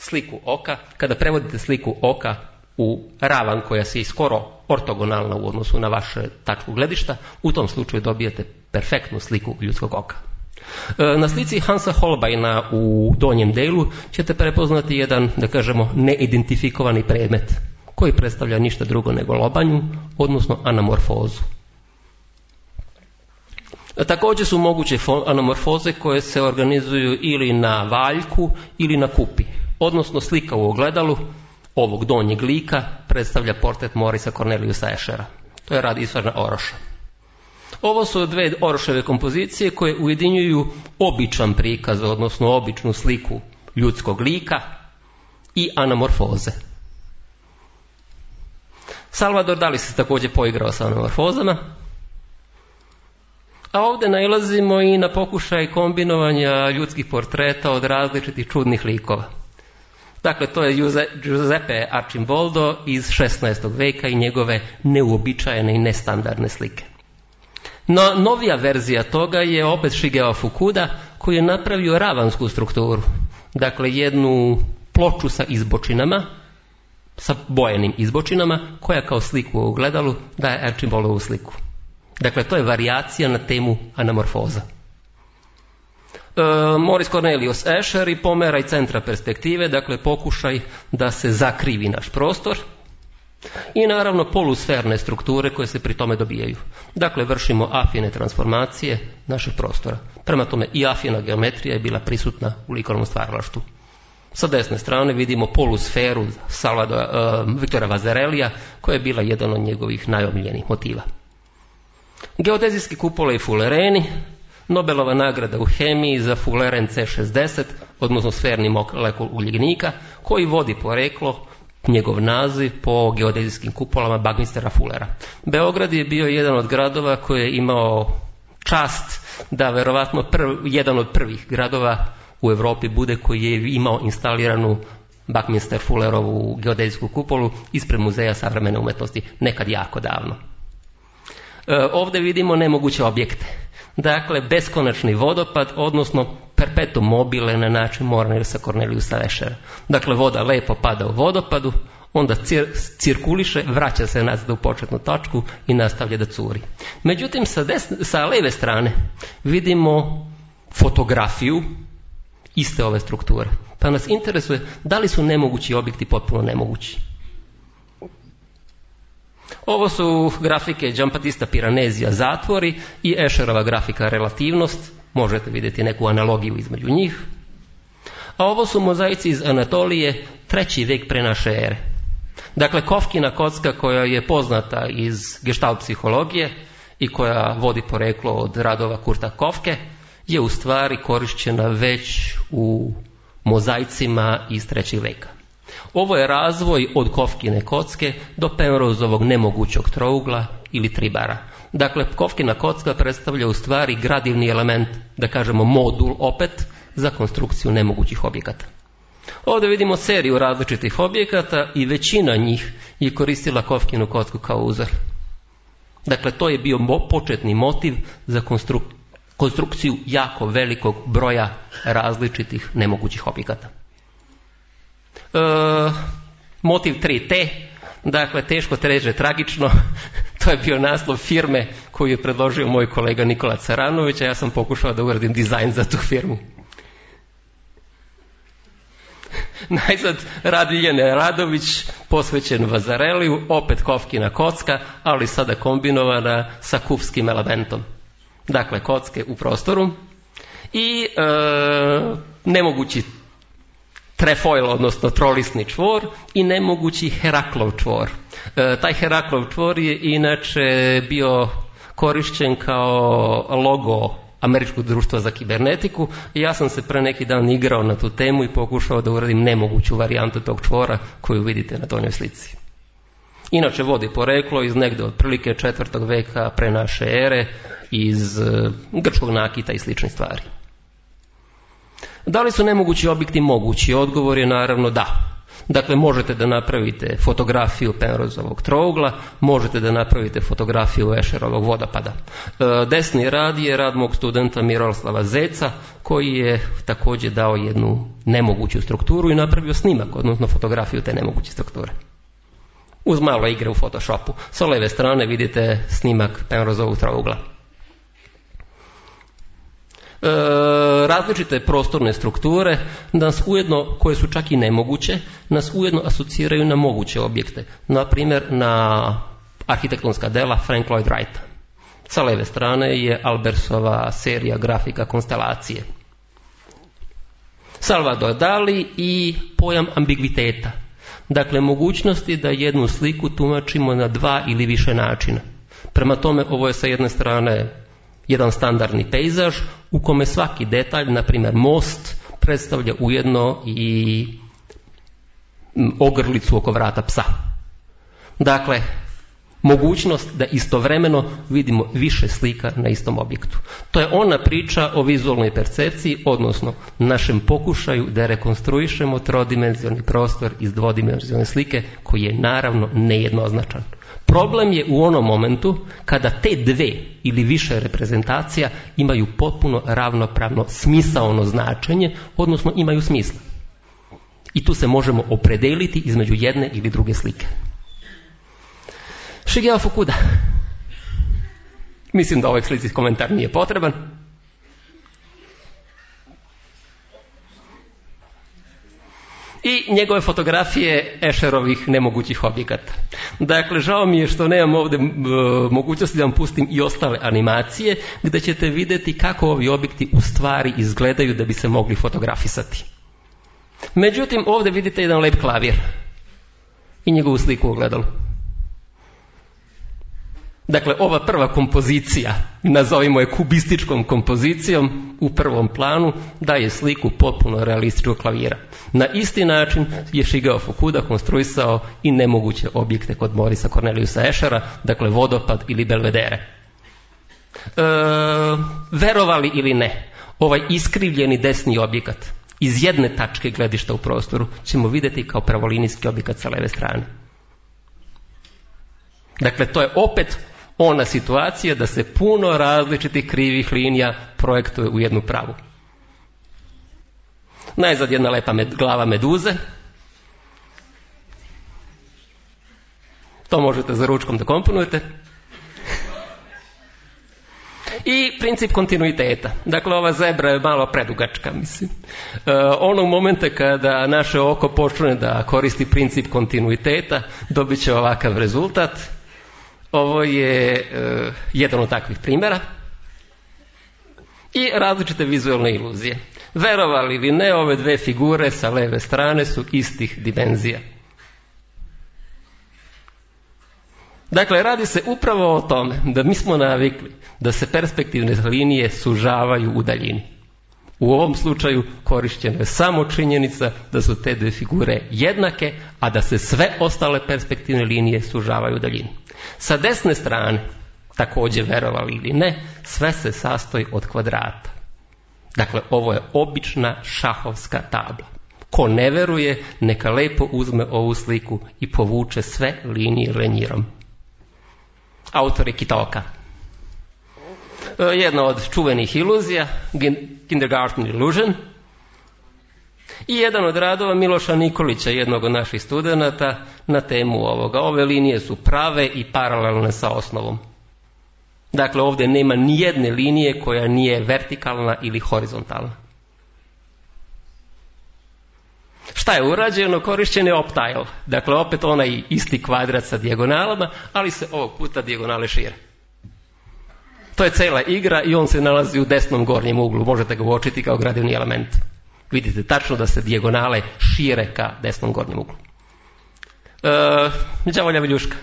sliku oka u ravan koja se skoro ortogonalna u odnosu na vaše tačku gledišta, u tom slučaju dobijete perfektnu sliku ljudskog oka. Na slici Hansa Holbeina u donjem delu ćete prepoznati jedan, da kažemo, neidentifikovani predmet koji predstavlja ništa drugo nego lobanju, odnosno anamorfozu. Također su moguće anamorfoze koje se organizuju ili na valjku ili na kupi, odnosno slika u ogledalu ovog donjeg lika predstavlja portret Morisa Corneliusa Eschera. To je rad Isvarna Oroša. Ovo su dve Oroševe kompozicije koje ujedinjuju običan prikaz, odnosno običnu sliku ljudskog lika i anamorfoze. Salvador Dali se također poigrao sa anamorfozama, a ovdje nailazimo i na pokušaj kombinovanja ljudskih portreta od različitih čudnih likova. Dakle, to je Giuseppe Arcimboldo iz 16. veka i njegove neuobičajene i nestandardne slike. No, novija verzija toga je opet Shigeo Fukuda koji je napravio ravansku strukturu. Dakle, jednu ploču sa izbočinama sa bojenim izbočinama, koja kao sliku u ogledalu daje Archibaldsovu sliku. Dakle, to je varijacija na temu anamorfoza. Maurice Cornelius Escher i pomera i centra perspektive, dakle pokušaj da se zakrivi naš prostor, i naravno polusferne strukture koje se pri tome dobijaju. Dakle, vršimo afine transformacije našeg prostora. Prema tome i afina geometrija je bila prisutna u likovnom stvaralaštvu. Sa desne strane vidimo polusferu Viktora Vazarellija, koja je bila jedan od njegovih najomiljenijih motiva. Geodezijski kupole i fulereni, Nobelova nagrada u hemiji za fuleren C60, odnosno sferni molekul ugljenika, koji vodi poreklo, njegov naziv, po geodezijskim kupolama Buckminstera Fullera. Beograd je bio jedan od gradova koji je imao čast da verovatno jedan od prvih gradova u Europi bude koji je imao instaliranu Buckminster Fullerovu geodezijsku kupolu ispred Muzeja savremene umetnosti, nekad jako davno. Ovdje vidimo nemoguće objekte. Dakle, beskonačni vodopad, odnosno perpetuum mobile na način Mornersa Corneliusa Eschera. Dakle, voda lepo pada u vodopadu, onda cirkuliše, vraća se nazad u početnu tačku i nastavlja da curi. Međutim, sa leve strane vidimo fotografiju iste ove strukture. Pa nas interesuje da li su nemogući objekti potpuno nemogući. Ovo su grafike Giambattista Piranezija zatvori i Escherova grafika relativnost. Možete vidjeti neku analogiju između njih. A ovo su mozaici iz Anatolije, 3. vijek pre naše ere. Dakle, Kofkina kocka koja je poznata iz gestalt psihologije i koja vodi poreklo od radova Kurta Kofke, je u stvari korišćena već u mozaicima iz 3. vijeka. Ovo je razvoj od Kofkine kocke do Penroseovog nemogućog trougla ili tribara. Dakle, Kofkina kocka predstavlja u stvari gradivni element, da kažemo modul opet, za konstrukciju nemogućih objekata. Ovdje vidimo seriju različitih objekata i većina njih je koristila Kofkinu kocku kao uzor. Dakle, to je bio početni motiv za konstrukciju jako velikog broja različitih nemogućih objekata. Motiv 3T, dakle teško treže tragično, to je bio naslov firme koju je predložio moj kolega Nikola Caranović, a ja sam pokušao da uradim dizajn za tu firmu. Najzad rad Ljiljane Radović posvećen Vazarelliju, opet Kofkina kocka, ali sada kombinovana sa kufskim elementom. Dakle, kocke u prostoru i nemogući trefoil, odnosno trolisni čvor, i nemogući Heraklov čvor. Taj Heraklov čvor je inače bio korišćen kao logo Američkog društva za kibernetiku i ja sam se pre neki dan igrao na tu temu i pokušao da uradim nemoguću varijantu tog čvora koju vidite na donjoj slici. Inače vodi poreklo iz negde otprilike 4. veka pre naše ere, iz grčkog nakita i sličnih stvari. Da li su nemogući objekti mogući? Odgovor je naravno da. Dakle, možete da napravite fotografiju Penroseovog trougla, možete da napravite fotografiju Escherovog vodopada. Desni rad je rad mog studenta Miroslava Zeca, koji je također dao jednu nemoguću strukturu i napravio snimak, odnosno fotografiju te nemoguće strukture. Uz malo igre u Photoshopu. Sa leve strane vidite snimak Penroseovog trougla. Različite prostorne strukture nas ujedno, koje su čak i nemoguće, nas ujedno asociraju na moguće objekte. Na primjer, na arhitektonska dela Frank Lloyd Wrighta. Sa leve strane je Albersova serija grafika konstelacije. Salvador Dali i pojam ambigviteta. Dakle, mogućnosti da jednu sliku tumačimo na 2 ili više načina. Prema tome, ovo je sa jedne strane jedan standardni pejzaž u kome svaki detalj, na primjer most, predstavlja ujedno i ogrlicu oko vrata psa. Dakle, mogućnost da istovremeno vidimo više slika na istom objektu. To je ona priča o vizualnoj percepciji, odnosno našem pokušaju da rekonstruišemo trodimenzionalni prostor iz dvodimenzionalne slike, koji je naravno nejednoznačan. Problem je u onom momentu kada te 2 ili više reprezentacija imaju potpuno ravnopravno smisaono značenje, odnosno imaju smisla. I tu se možemo opredeliti između jedne ili druge slike. Shigeo Fukuda. Mislim da ovoj slici komentar nije potreban. I njegove fotografije Escherovih nemogućih objekata. Dakle, žao mi je što nemam ovdje mogućnosti da vam pustim i ostale animacije, gdje ćete vidjeti kako ovi objekti u stvari izgledaju da bi se mogli fotografisati. Međutim, ovdje vidite jedan lep klavir i njegovu sliku u ogledalu. Dakle, ova prva kompozicija, nazovimo je kubističkom kompozicijom, u prvom planu daje sliku potpuno realističkog klavira. Na isti način je Shigeo Fukuda konstruisao i nemoguće objekte kod Morisa Corneliusa Eschera, dakle vodopad ili belvedere. Verovali ili ne, ovaj iskrivljeni desni objekat iz jedne tačke gledišta u prostoru ćemo vidjeti kao pravolinijski objekat sa leve strane. Dakle, to je opet ona situacija da se puno različitih krivih linija projektuje u jednu pravu. Najzad jedna lepa glava meduze. To možete za ručkom da komponujete. I princip kontinuiteta. Dakle, ova zebra je malo predugačka, mislim. Onog momenta kada naše oko počne da koristi princip kontinuiteta, dobit će ovakav rezultat. Ovo je jedan od takvih primjera. I različite vizualne iluzije. Verovali ili ne, ove dve figure sa leve strane su istih dimenzija. Dakle, radi se upravo o tome da mi smo navikli da se perspektivne linije sužavaju u daljini. U ovom slučaju korišćena je samo činjenica da su te dve figure jednake, a da se sve ostale perspektivne linije sužavaju u daljini. Sa desne strane, također verovali ili ne, sve se sastoji od kvadrata. Dakle, ovo je obična šahovska tabla. Ko ne veruje, neka lepo uzme ovu sliku i povuče sve linije lenjirom. Autor je Kitaoka. Jedna od čuvenih iluzija, Kindergarten Illusion, i jedan od radova Miloša Nikolića, jednog od naših studenata, na temu ovoga. Ove linije su prave i paralelne sa osnovom. Dakle, ovdje nema ni jedne linije koja nije vertikalna ili horizontalna. Šta je urađeno? Korišćen je optile. Dakle, opet onaj isti kvadrat sa dijagonalama, ali se ovog puta dijagonale šire. To je cijela igra i on se nalazi u desnom gornjem uglu. Možete ga uočiti kao gradivni element. Vidite tačno da se dijagonale šire ka desnom gornjem uglu. Đavolja viljuška.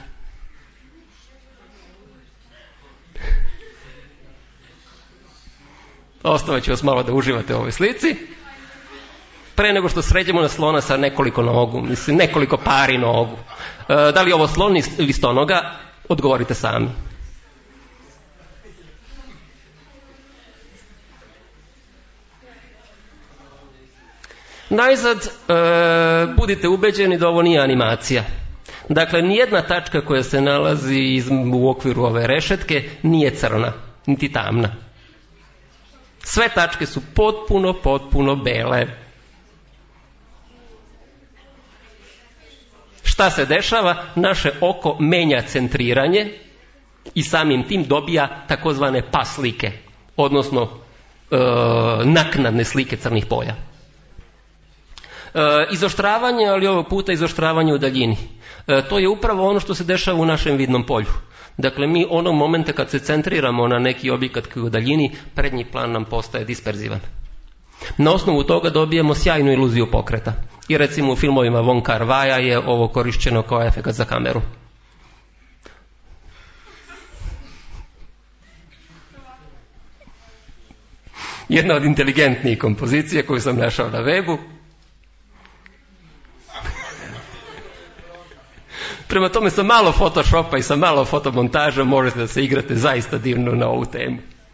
Ostavit ću vas malo da uživate u ovoj slici. Pre nego što sređemo na slona sa nekoliko nogu, mislim nekoliko pari nogu. Da li je ovo slon ili stonoga? Odgovorite sami. Najzad, budite ubeđeni da ovo nije animacija. Dakle, nijedna tačka koja se nalazi u okviru ove rešetke nije crna, niti tamna. Sve tačke su potpuno bele. Šta se dešava? Naše oko menja centriranje i samim tim dobija takozvane pa slike, odnosno naknadne slike crnih polja. Izoštravanje, ali ovog puta izoštravanje u daljini. To je upravo ono što se dešava u našem vidnom polju. Dakle, mi onog momenta kad se centriramo na neki objekat koji je u daljini, prednji plan nam postaje disperzivan. Na osnovu toga dobijemo sjajnu iluziju pokreta. I recimo u filmovima Wong Kar-waja je ovo korišćeno kao efekat za kameru. Jedna od inteligentnijih kompozicija koju sam našao na webu. Prema tome, sa malo Photoshopa i sa malo fotomontaža možete da se igrate zaista divno na ovu temu.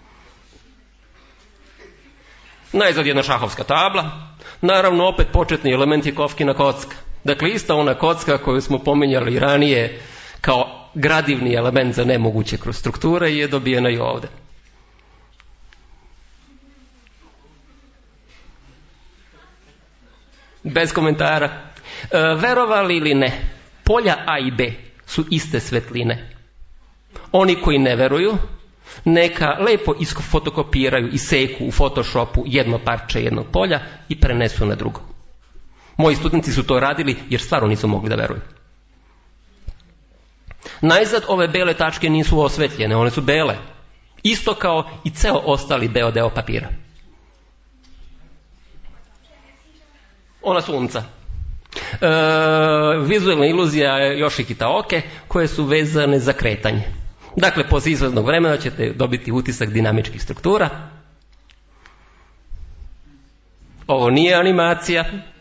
Najzad jedna šahovska tabla. Naravno, opet početni element je Kofkina kocka. Dakle, ista ona kocka koju smo pominjali ranije kao gradivni element za nemoguće kroz strukture je dobijena i ovdje. Bez komentara. Verovali ili ne, polja A i B su iste svetline. Oni koji ne veruju, neka lepo isfotokopiraju i seku u Photoshopu jedno parče jednog polja i prenesu na drugo. Moji studenti su to radili jer stvarno nisu mogli da veruju. Najzad ove bele tačke nisu osvetljene, one su bele. Isto kao i ceo ostali beo deo papira. Ona sunca. Vizualna iluzija je još i kitaoke koje su vezane za kretanje. Dakle, posle izvesnog vremena ćete dobiti utisak dinamičkih struktura. Ovo nije animacija.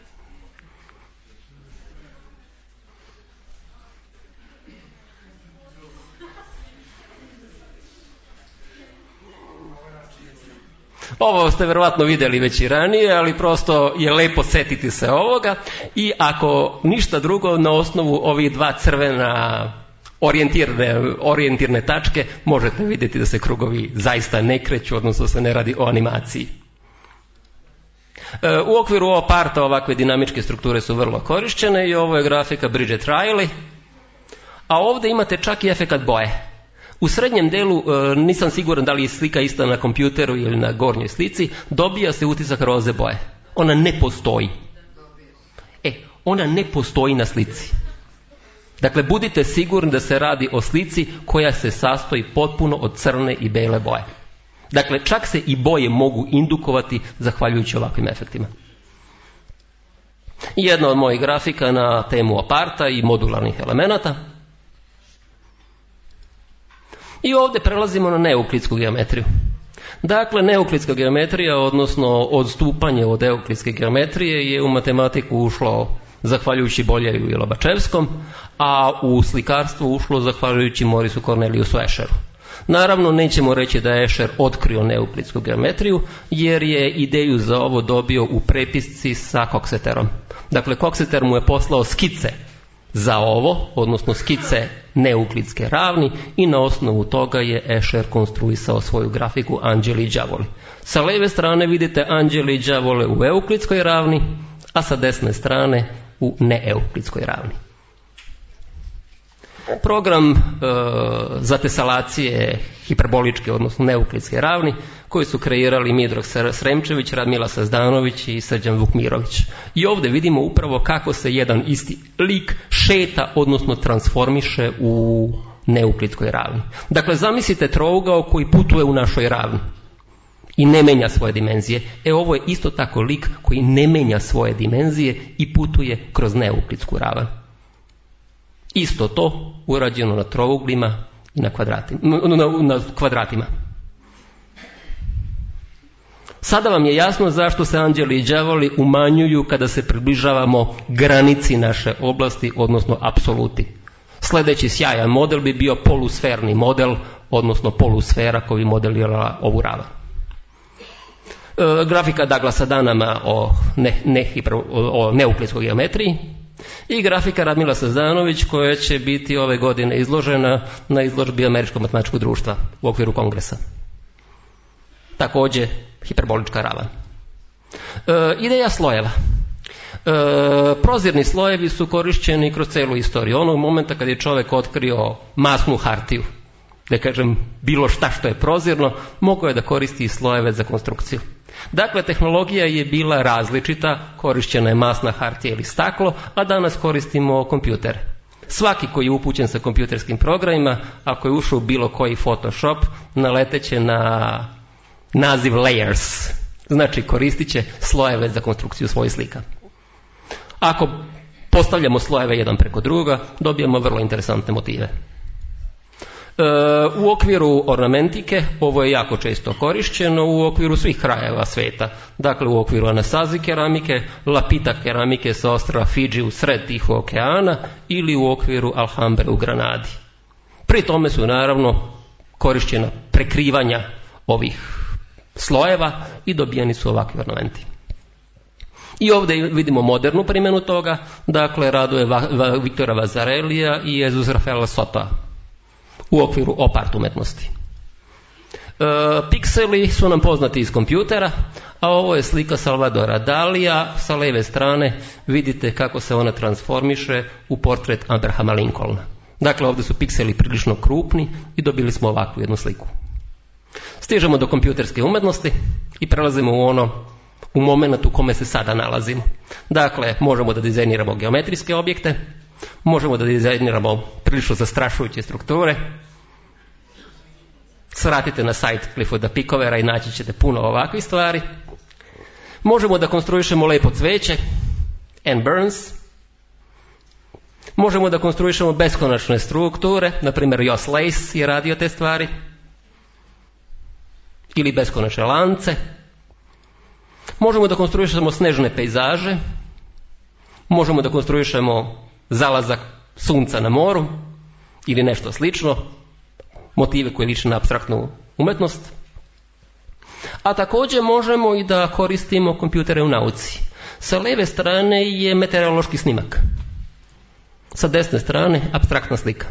Ovo ste verovatno vidjeli već i ranije, ali prosto je lepo setiti se ovoga i ako ništa drugo, na osnovu ovih dva crvena orijentirne tačke možete vidjeti da se krugovi zaista ne kreću, odnosno se ne radi o animaciji. U okviru OPART-a ovakve dinamičke strukture su vrlo korišćene i ovo je grafika Bridget Riley, a ovdje imate čak i efekat boje. U srednjem delu, nisam siguran da li je slika ista na kompjuteru ili na gornjoj slici, dobija se utisak roze boje. Ona ne postoji. Ona ne postoji na slici. Dakle, budite sigurni da se radi o slici koja se sastoji potpuno od crne i bele boje. Dakle, čak se i boje mogu indukovati zahvaljujući ovakvim efektima. Jedna od mojih grafika na temu OPART-a i modularnih elemenata. I ovdje prelazimo na neuklidsku geometriju. Dakle, neuklidska geometrija, odnosno odstupanje od euklidske geometrije, je u matematiku ušlo zahvaljujući Boljeju i Lobačevskom, a u slikarstvo ušlo zahvaljujući Morisu Corneliusu Escheru. Naravno, nećemo reći da je Escher otkrio neuklidsku geometriju, jer je ideju za ovo dobio u prepisci sa Coxeterom. Dakle, Coxeter mu je poslao skice za ovo, odnosno skice neuklidske ravni, i na osnovu toga je Escher konstruisao svoju grafiku anđeli i đavoli. Sa leve strane vidite anđeli i đavole u euklidskoj ravni, a sa desne strane u neeuklidskoj ravni. Program za tesalacije hiperboličke, odnosno neuklidske ravni, koji su kreirali Miodrag Sremčević, Radmila Sazdanović i Srđan Vukmirović. I ovdje vidimo upravo kako se jedan isti lik šeta, odnosno transformiše u neuklidskoj ravni. Dakle, zamislite trougao koji putuje u našoj ravni i ne menja svoje dimenzije. Ovo je isto tako lik koji ne menja svoje dimenzije i putuje kroz neuklidsku ravan. Isto to urađeno na trouglima i na kvadratima. Sada vam je jasno zašto se anđeli i đavoli umanjuju kada se približavamo granici naše oblasti, odnosno apsoluti. Sljedeći sjajan model bi bio polusferni model, odnosno polusfera koji modelira ovu ravan. Grafika Douglasa Dunhama o neuklidskoj geometriji i grafika Radmila Sazdanović koja će biti ove godine izložena na izložbi Američkog matematičkog društva u okviru kongresa. Također hiperbolička ravan. Ideja slojeva. Prozirni slojevi su korišćeni kroz celu istoriju. Onog momenta kad je čovjek otkrio masnu hartiju, da kažem bilo šta što je prozirno, mogao je da koristi i slojeve za konstrukciju. Dakle, tehnologija je bila različita, korišćena je masna hartija ili staklo, a danas koristimo kompjuter. Svaki koji je upućen sa kompjuterskim programima, ako je ušao u bilo koji Photoshop, naleteće na naziv layers. Znači, koristit će slojeve za konstrukciju svojih slika. Ako postavljamo slojeve jedan preko drugoga, dobijemo vrlo interesantne motive. U okviru ornamentike ovo je jako često korišćeno u okviru svih krajeva sveta. Dakle, u okviru Anasazi keramike, Lapita keramike sa ostrva Fidži u sred Tihog okeana ili u okviru Alhambre u Granadi. Pri tome su naravno korišćena prekrivanja ovih slojeva i dobijeni su ovakvi ornamenti. I ovdje vidimo modernu primjenu toga, dakle radove Viktora Vazarelija i Jesus Rafaela Sotoa u okviru OPART umetnosti. Pikseli su nam poznati iz kompjutera, a ovo je slika Salvadora Dalija. Sa lijeve strane vidite kako se ona transformiše u portret Abrahama Lincolna. Dakle, ovdje su pikseli prilično krupni i dobili smo ovakvu jednu sliku. Stižemo do kompjuterske umjetnosti i prelazimo u moment u kome se sada nalazimo. Dakle, možemo da dizajniramo geometrijske objekte, možemo da dizajniramo prilično zastrašujuće strukture. Svratite na sajt Clifforda Pickovera i naći ćete puno ovakvih stvari. Možemo da konstruišemo lepo cveće, Anne Burns. Možemo da konstruišemo beskonačne strukture, na primjer Jos Leys je radio te stvari. Ili beskonačne lance. Možemo da konstruišemo snežne pejzaže. Možemo da konstruišemo zalazak sunca na moru ili nešto slično. Motive koje liče na apstraktnu umetnost. A također možemo i da koristimo kompjutere u nauci. Sa lijeve strane je meteorološki snimak. Sa desne strane apstraktna slika.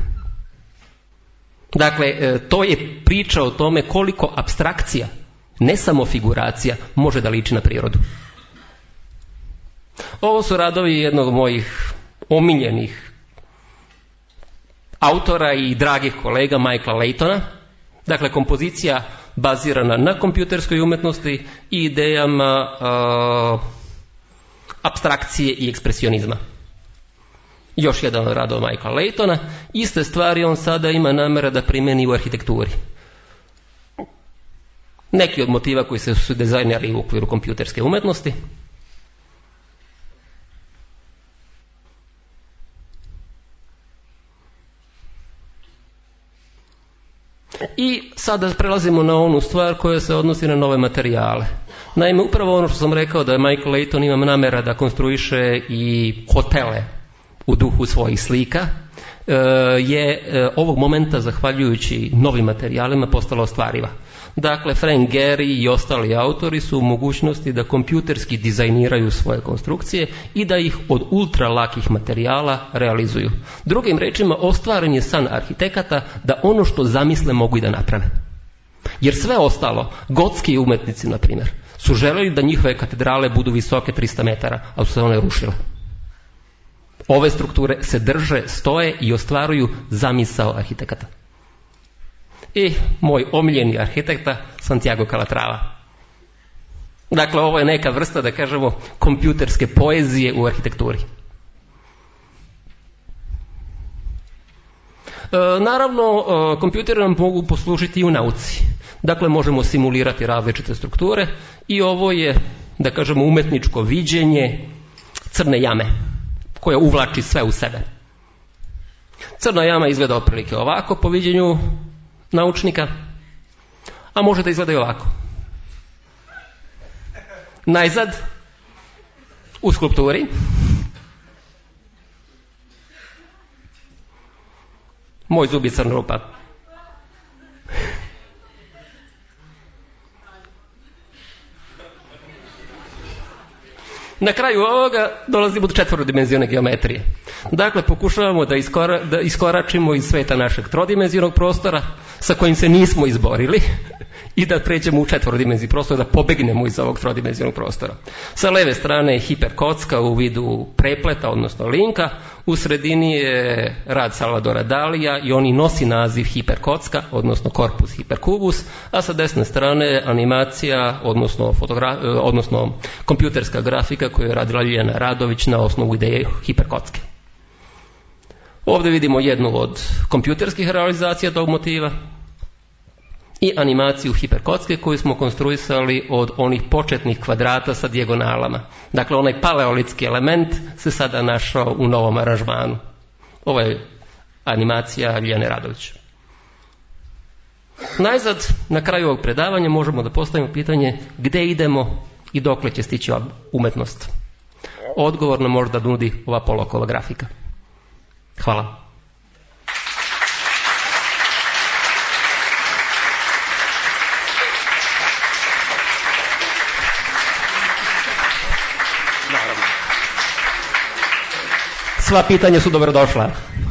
Dakle, to je priča o tome koliko apstrakcija, ne samo figuracija, može da liči na prirodu. Ovo su radovi jednog od mojih omiljenih autora i dragih kolega Michaela Laytona. Dakle, kompozicija bazirana na kompjuterskoj umjetnosti i idejama apstrakcije i ekspresionizma. Još jedan od radova Michaela Laytona. Iste stvari on sada ima namjera da primjeni u arhitekturi. Neki od motiva koji su dizajneri u okviru kompjuterske umjetnosti. I sada prelazimo na onu stvar koja se odnosi na nove materijale. Naime, upravo ono što sam rekao da je Michael Layton ima namjera da konstruiše i hotele u duhu svojih slika, je ovog momenta, zahvaljujući novim materijalima, postala ostvariva. Dakle, Frank Gehry i ostali autori su u mogućnosti da kompjuterski dizajniraju svoje konstrukcije i da ih od ultra lakih materijala realizuju. Drugim rečima, ostvaren je san arhitekata da ono što zamisle mogu i da naprave. Jer sve ostalo, gotski umetnici, na primjer, su želeli da njihove katedrale budu visoke 300 metara, ali su se one rušile. Ove strukture se drže, stoje i ostvaruju zamisao arhitekata. I moj omiljeni arhitekta Santiago Calatrava. Dakle, ovo je neka vrsta, da kažemo, kompjuterske poezije u arhitekturi. Naravno, kompjuteri nam mogu poslužiti i u nauci. Dakle, možemo simulirati različite strukture i ovo je, da kažemo, umetničko viđenje crne jame koja uvlači sve u sebe. Crna jama izgleda otprilike ovako po viđenju naučnika, a može da izgleda i ovako. Najzad, u skulpturi, moj zub je crna rupa. Na kraju ovoga dolazimo do četvorodimenzionalne geometrije. Dakle, pokušavamo da iskoračimo iz sveta našeg trodimenzionalnog prostora sa kojim se nismo izborili i da pređemo u četvorodimenzionalni prostor, da pobegnemo iz ovog trodimenzionalnog prostora. Sa leve strane je hiperkocka u vidu prepleta, odnosno linka. U sredini je rad Salvadora Dalija i on i nosi naziv hiperkocka, odnosno korpus hiperkubus, a sa desne strane je animacija, odnosno kompjuterska grafika koju je radila Ljiljana Radović na osnovu ideje hiperkocke. Ovdje vidimo jednu od kompjuterskih realizacija tog motiva i animaciju hiperkocke koju smo konstruisali od onih početnih kvadrata sa dijagonalama. Dakle, onaj paleolitski element se sada našao u novom aranžmanu. Ovo je animacija Ljiljane Radović. Najzad, na kraju ovog predavanja možemo da postavimo pitanje gdje idemo i dokle će stići ova umetnost. Odgovor nam možda nudi ova polokova grafika. Hvala. Sva pitanja su dobrodošla.